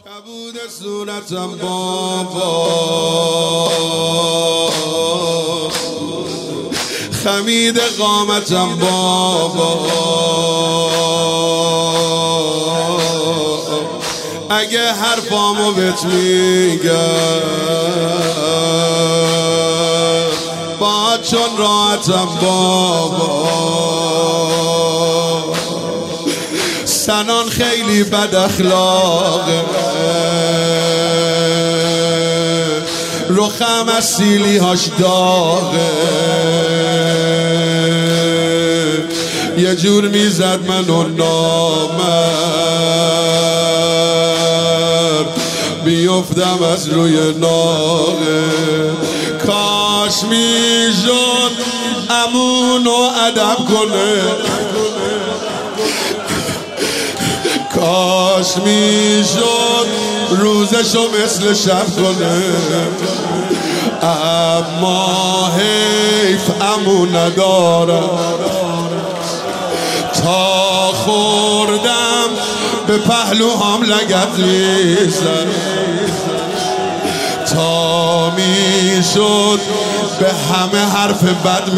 کبود صورتم بابا، خمید قامتم بابا، اگه حرفامو بهت میگم با چون راحتم بابا. سنان خیلی بد اخلاقه، رخم از سیلی هاش داغه، یه جور میزد منو نامرد بیفتم از روی ناغه. کاش میشد امونو ادب کنه، کاش میشد روزشو مثل شب کنه، اما حیف امو ندارم. تا خوردم به پهلوهام لگد میزد، تا میشد به همه حرف بد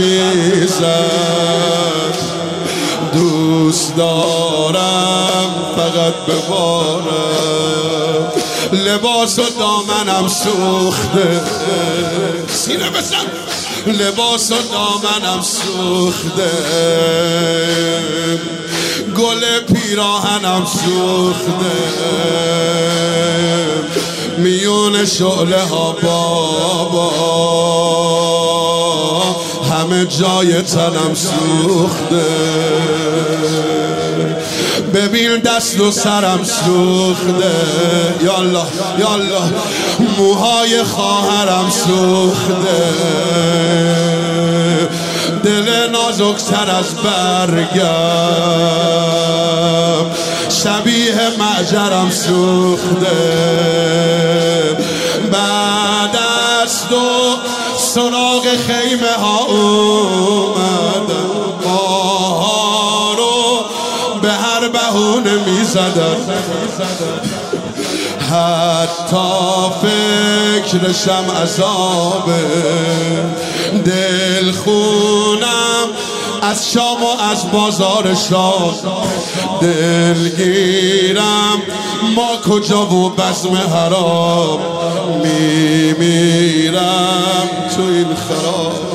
میزد. دوست دارم فقط ببارم، لباس و دامنم سوخته، سینه بزن، لباس و دامنم سوخته، گل پیراهنم سوخته، میون شعله ها بابا همه جای تنم سوخته. ببین دست و سرم سوخته، یالا یالا، موهای خواهرم سوخته، دل نازکتر از برگم شبیه معجرم سوخته. بعد از تو سراغ خیمه ها اومدم، ماها رو به هر بهونه میزدم، حتی فکرشم عذابه. دل خونم از شام و از بازار شام، دلگیرم ما کجا و بزم حرام، میمیرم تو این خراب.